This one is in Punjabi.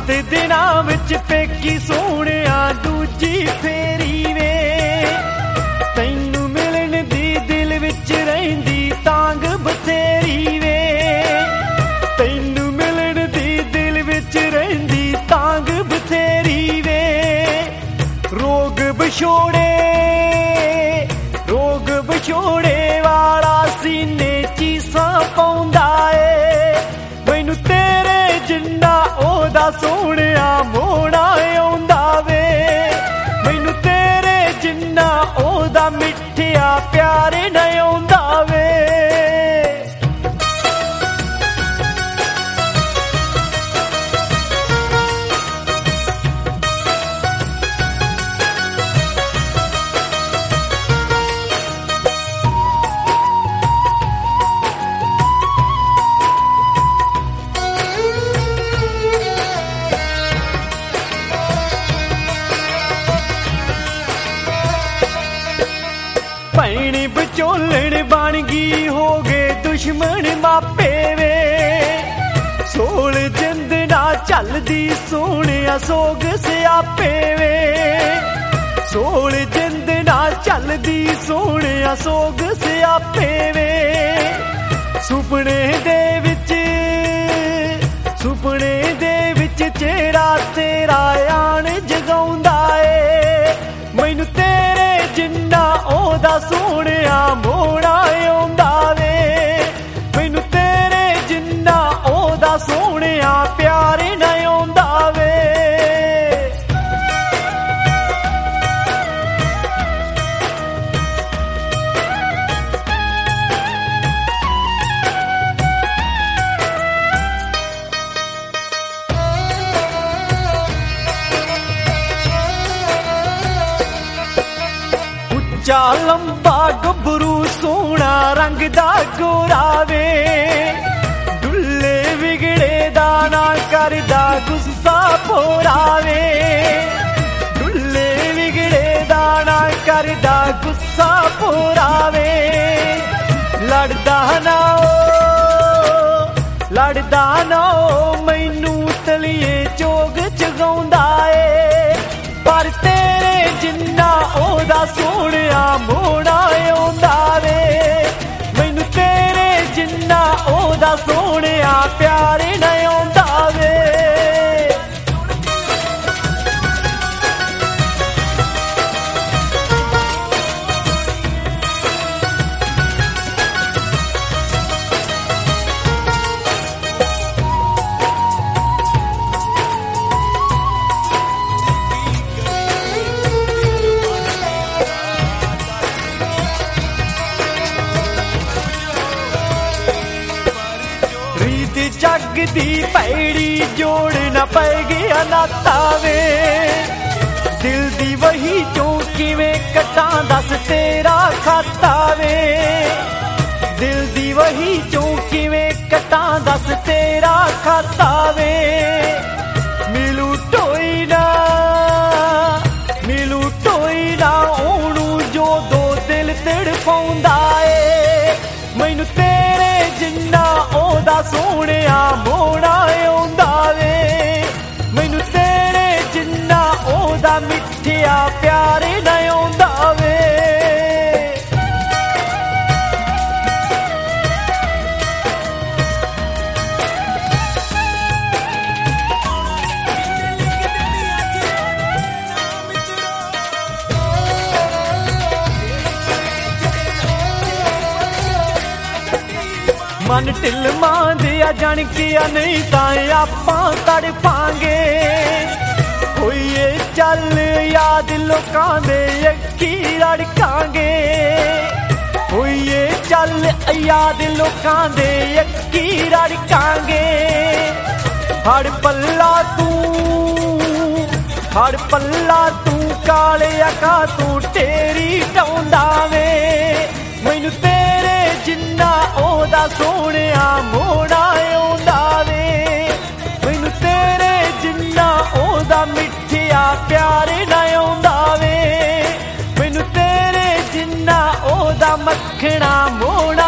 ਦਿਨਾਂ ਵਿੱਚ ਪੇਕੀ ਸੋਹਣਿਆ ਦੂਜੀ ਫੇਰੀ ਵੇ ਤੈਨੂੰ ਮਿਲਣ ਦੀ ਦਿਲ ਵਿੱਚ ਰਹਿੰਦੀ ਤਾਂਗ ਬਥੇਰੀ ਵੇ ਤੈਨੂੰ ਮਿਲਣ ਦੀ ਦਿਲ ਵਿੱਚ ਰਹਿੰਦੀ ਤਾਂਗ ਬਥੇਰੀ ਵੇ ਰੋਗ ਵਿਛੋੜੇ ਵਾਲਾ ਸੀਨੇ ਚੀਸਾਂ ਪਾਉਂਦਾ ਏ ਮੈਨੂੰ ਤੇਰੇ ਜਿੰਨਾ ਉਹਦਾ ਸੋਹਣਿਆ ਮੋੜਾ ਆਉਂਦਾ ਵੇ ਮੈਨੂੰ ਤੇਰੇ ਜਿੰਨਾ ਉਹਦਾ ਮਿੱਠਿਆ ਪਿਆਰ ਨਾ ਆਉਂਦਾ ਵੇ ਭੈਣੀ ਵਿਚੋਲਣ ਬਣ ਗਈ ਹੋ ਗਏ ਦੁਸ਼ਮਣ ਮਾਪੇ ਵੇ ਸੋਲ ਜਿੰਦ ਨਾ ਚੱਲਦੀ ਸੋਹਣਿਆ ਸੋਗ ਸਿਆਪੇ ਵੇ ਸੋਲ ਜਿੰਦ ਨਾ ਚੱਲਦੀ ਸੋਹਣਿਆ ਸੋਗ ਸਿਆਪੇ ਵੇ ਸੁਪਨੇ ਦੇ ਵਿੱਚ ਚਿਹਰਾ ਤੇਰਾ ਆਣ ਜਗਾਉਂਦਾ ਏ ਮੈਨੂੰ ਤੇਰੇ ਜਿੰਨਾ ਉਹਦਾ ਸੋਹਣਿਆ ਮੋੜਾ ਆਉਂਦਾ ਵੇ ਮੈਨੂੰ ਤੇਰੇ ਜਿੰਨਾ ਉਹਦਾ ਸੋਹਣਿਆ ਪਿਆਰ ਨਾ ਆਉਂਦਾ ਵੇ ਉੱਚਾ ਲੰਬਾ ਗੱਭਰੂ ਸੋਹਣਾ ਰੰਗ ਦਾ ਗੋਰਾ ਵੇ ਡੁੱਲੇ ਵਿਗੜੇ ਦਾ ਨਾ ਕਰਦਾ ਗੁੱਸਾ ਭੋਰਾ ਵੇ ਡੁੱਲੇ ਵਿਗੜੇ ਦਾ ਨਾ ਕਰਦਾ ਗੁੱਸਾ ਭੋਰਾ ਵੇ ਲੜਦਾ ਨਾ ਉਹ ਮੈਨੂੰ ਤਲੀਏ ਚੋਗ ਜਗਾਉਂਦਾ ਏ ਪਰ ਤੇਰੇ ਜਿੰਨਾ ਉਹਦਾ ਸੋਹਣਿਆ ਮੋੜਾ ਆਉਂਦਾ ਵੇ ਮੈਨੂੰ ਤੇਰੇ ਜਿੰਨਾ ਉਹਦਾ ਸੋਹਣਿਆ ਪਿਆਰ ਨਾ ਆਉਂਦਾ ਵੇ ਜੱਗ ਦੀ ਭੈੜੀ ਜੋੜ ਨਾ ਪੈ ਗਿਆ ਨਾਤਾ ਵੇ ਦਿਲ ਦੀ ਵਹੀ ਚੋਂ ਕਿਵੇਂ ਕੱਟਾਂ ਦੱਸ ਤੇਰਾ ਖਾਤਾ ਵੇ ਦਿਲ ਦੀ ਵਹੀ ਚੋਂ ਕਿਵੇਂ ਕੱਟਾਂ ਦੱਸ ਤੇਰਾ ਖਾਤਾ ਵੇ ਮਿਲੂ ਟੋਈ ਨਾ ਉਹਨੂੰ ਜੋ ਦੋ ਦਿਲ ਤੜਫਾਉਂਦਾ ਏ ਮੈਨੂੰ ਤੇਰੇ ਜਿੰਨਾ ਉਹਦਾ ਸੋਹਣਿਆ ਮੋੜਾ ਆਉਂਦਾ ਵੇ ਮੈਨੂੰ ਤੇਰੇ ਜਿੰਨਾ ਉਹਦਾ ਮਿੱਠਿਆ ਪਿਆਰ ਨਾ ਆਉਂਦਾ ਵੇ ਮਨ ਢਿਲਮਾਂ ਦਿਆ ਜਾਣ ਕੇ ਨਹੀਂ ਤਾਂ ਆਪਾਂ ਤੜਫਾਂਗੇ ਹੋਈਏ ਚੱਲ ਯਾਦ ਲੋਕਾਂ ਦੇ ਅੱਖੀ ਰੜਕਾਂਗੇ ਹੋਈਏ ਚੱਲ ਯਾਦ ਲੋਕਾਂ ਦੇ ਅੱਖੀ ਰੜਕਾਂਗੇ ਹੜ ਪੱਲਾ ਤੂੰ ਕਾਲਿਆ ਕਾ ਤੂੰ ਢੇਰੀ ਢਾਉਂਦਾ ਵੇ ਮੈਨੂੰ ਤੇਰੇ ਜਿੰਨਾ ਉਹਦਾ ਸੋਹਣਿਆ ਮੋੜਾ ਆਉਂਦਾ ਵੇ ਮੈਨੂੰ ਤੇਰੇ ਜਿੰਨਾ ਉਹਦਾ ਮਿੱਠਿਆ ਪਿਆਰ ਨਾ ਆਉਂਦਾ ਵੇ ਮੈਨੂੰ ਤੇਰੇ ਜਿੰਨਾ ਉਹਦਾ ਮੱਖਣਾ ਮੋੜਾ